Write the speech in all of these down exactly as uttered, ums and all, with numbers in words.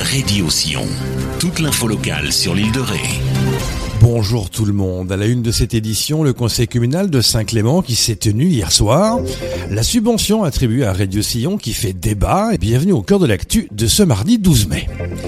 Radio Sillon. Toute l'info locale sur l'île de Ré. Bonjour tout le monde. À la une de cette édition, le conseil communal de Saint-Clément qui s'est tenu hier soir. La subvention attribuée à Radio Sillon qui fait débat. Et bienvenue au cœur de l'actu de ce mardi douze mai.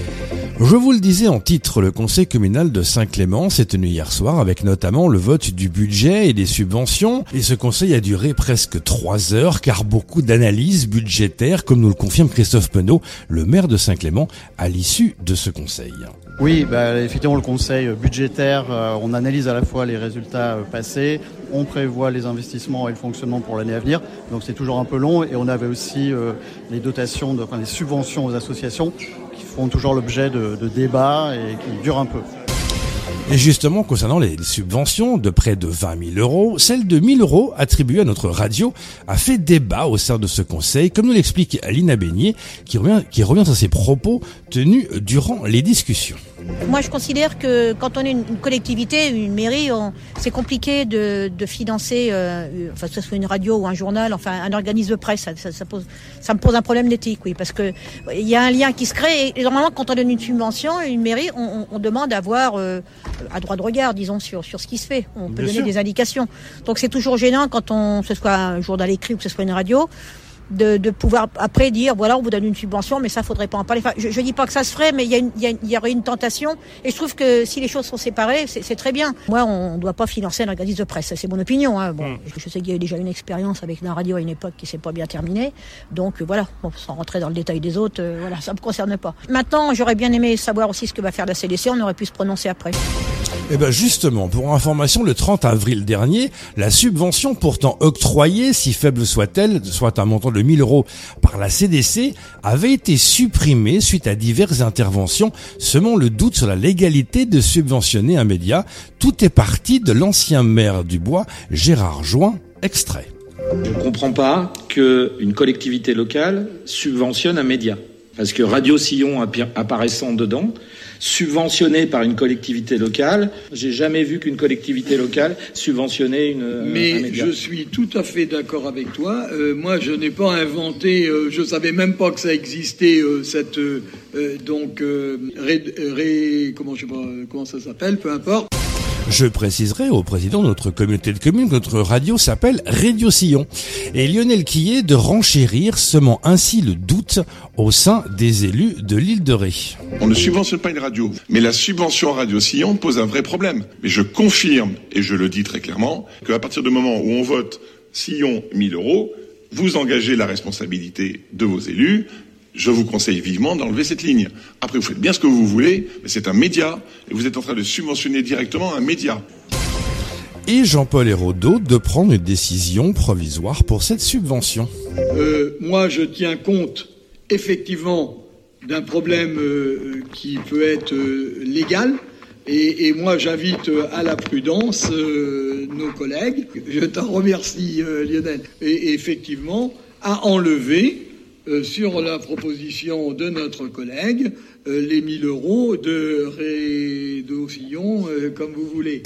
Je vous le disais en titre, le conseil communal de Saint-Clément s'est tenu hier soir avec notamment le vote du budget et des subventions. Et ce conseil a duré presque trois heures car beaucoup d'analyses budgétaires, comme nous le confirme Christophe Penaud, le maire de Saint-Clément, à l'issue de ce conseil. Oui, bah, effectivement, le conseil budgétaire, euh, on analyse à la fois les résultats euh, passés, on prévoit les investissements et le fonctionnement pour l'année à venir, donc c'est toujours un peu long, et on avait aussi euh, les dotations, de, enfin les subventions aux associations qui font toujours l'objet de, de débats et qui durent un peu. Et justement, concernant les subventions de près de vingt mille euros, celle de mille euros attribuée à notre radio a fait débat au sein de ce conseil, comme nous l'explique Lina Beignet, qui revient, qui revient sur ses propos tenus durant les discussions. Moi, je considère que quand on est une collectivité, une mairie, on, c'est compliqué de, de financer, euh, enfin, que ce soit une radio ou un journal, enfin, un organisme de presse. Ça, ça, ça, pose, ça me pose un problème d'éthique, oui, parce que il y a un lien qui se crée. Et, et normalement, quand on donne une subvention, une mairie, on, on demande d'avoir euh, un droit de regard, disons, sur sur ce qui se fait. On peut Bien donner sûr. des indications. Donc, c'est toujours gênant quand on, que ce soit un journal écrit ou que ce soit une radio. De, de pouvoir après dire voilà on vous donne une subvention mais ça faudrait pas en parler. Enfin, je, je dis pas que ça se ferait mais il y a une, il y, a, il y aurait une tentation et je trouve que si les choses sont séparées c'est, c'est très bien. Moi on doit pas financer un organisme de presse, c'est mon opinion. Hein. Bon, mmh. je, je sais qu'il y a eu déjà une expérience avec la radio à une époque qui s'est pas bien terminée donc euh, voilà bon, sans rentrer dans le détail des autres euh, voilà ça me concerne pas. Maintenant j'aurais bien aimé savoir aussi ce que va faire la C D C, on aurait pu se prononcer après. Eh ben justement, pour information, le trente avril dernier, la subvention pourtant octroyée, si faible soit-elle, soit un montant de mille euros par la C D C, avait été supprimée suite à diverses interventions, semant le doute sur la légalité de subventionner un média. Tout est parti de l'ancien maire du Bois, Gérard Join, extrait. On ne comprend pas qu'une collectivité locale subventionne un média. Parce que Radio Sillon apparaissant dedans, subventionné par une collectivité locale, j'ai jamais vu qu'une collectivité locale subventionnait une, Mais un média. Je suis tout à fait d'accord avec toi. Euh, moi, je n'ai pas inventé, euh, je savais même pas que ça existait, euh, cette, euh, donc, euh, ré, ré, comment, je sais pas, comment ça s'appelle, peu importe. Je préciserai au président de notre communauté de communes que notre radio s'appelle Radio Sillon. Et Lionel Quillet de renchérir, semant ainsi le doute au sein des élus de l'île de Ré. On ne subventionne pas une radio, mais la subvention Radio Sillon pose un vrai problème. Mais je confirme, et je le dis très clairement, qu'à partir du moment où on vote Sillon mille euros, vous engagez la responsabilité de vos élus. Je vous conseille vivement d'enlever cette ligne. Après, vous faites bien ce que vous voulez, mais c'est un média, et vous êtes en train de subventionner directement un média. Et Jean-Paul Héraudot de prendre une décision provisoire pour cette subvention. Euh, moi, je tiens compte, effectivement, d'un problème euh, qui peut être euh, légal, et, et moi, j'invite à la prudence euh, nos collègues. Je t'en remercie, euh, Lionel. Et, et effectivement, à enlever... Euh, sur la proposition de notre collègue, euh, les mille euros de Radio Sillon, euh, comme vous voulez.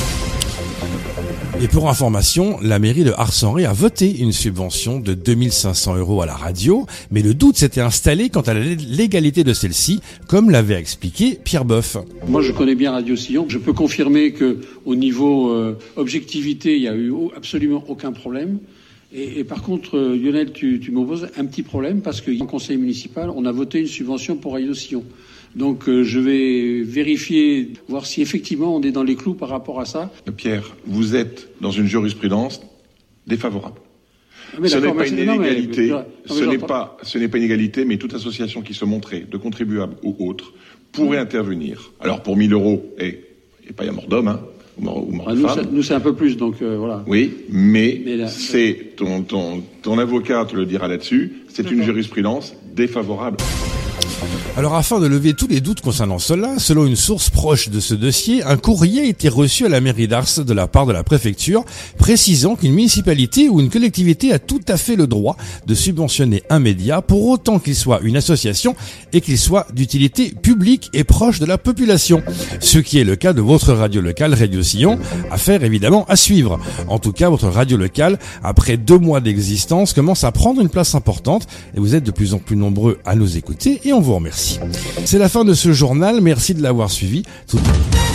Et pour information, la mairie de Ars-en-Ré a voté une subvention de deux mille cinq cents euros à la radio, mais le doute s'était installé quant à la légalité de celle-ci, comme l'avait expliqué Pierre Boeuf. Moi, je connais bien Radio Sillon. Je peux confirmer que, au niveau euh, objectivité, il n'y a eu absolument aucun problème. Et, et par contre, euh, Lionel, tu, tu m'opposes un petit problème parce qu'en conseil municipal, on a voté une subvention pour Radio Sillon. Donc euh, je vais vérifier, voir si effectivement on est dans les clous par rapport à ça. Pierre, vous êtes dans une jurisprudence défavorable. Ah mais ce n'est pas une inégalité, non, mais, ce n'est pas, ce n'est pas une égalité, mais toute association qui se montrait de contribuables ou autres pourrait mmh. intervenir. Alors pour mille euros, et, et pas y a mort d'homme, hein. Ah, nous, ça, nous c'est un peu plus donc euh, voilà. Oui, mais, mais là, c'est euh... ton, ton, ton avocat te le dira là-dessus, c'est D'accord. une jurisprudence défavorable. Alors afin de lever tous les doutes concernant cela, selon une source proche de ce dossier, un courrier a été reçu à la mairie d'Ars de la part de la préfecture précisant qu'une municipalité ou une collectivité a tout à fait le droit de subventionner un média pour autant qu'il soit une association et qu'il soit d'utilité publique et proche de la population. Ce qui est le cas de votre radio locale Radio Sillon, affaire évidemment à suivre. En tout cas, votre radio locale, après deux mois d'existence, commence à prendre une place importante et vous êtes de plus en plus nombreux à nous écouter et on vous vous remercie. C'est la fin de ce journal, merci de l'avoir suivi. Tout...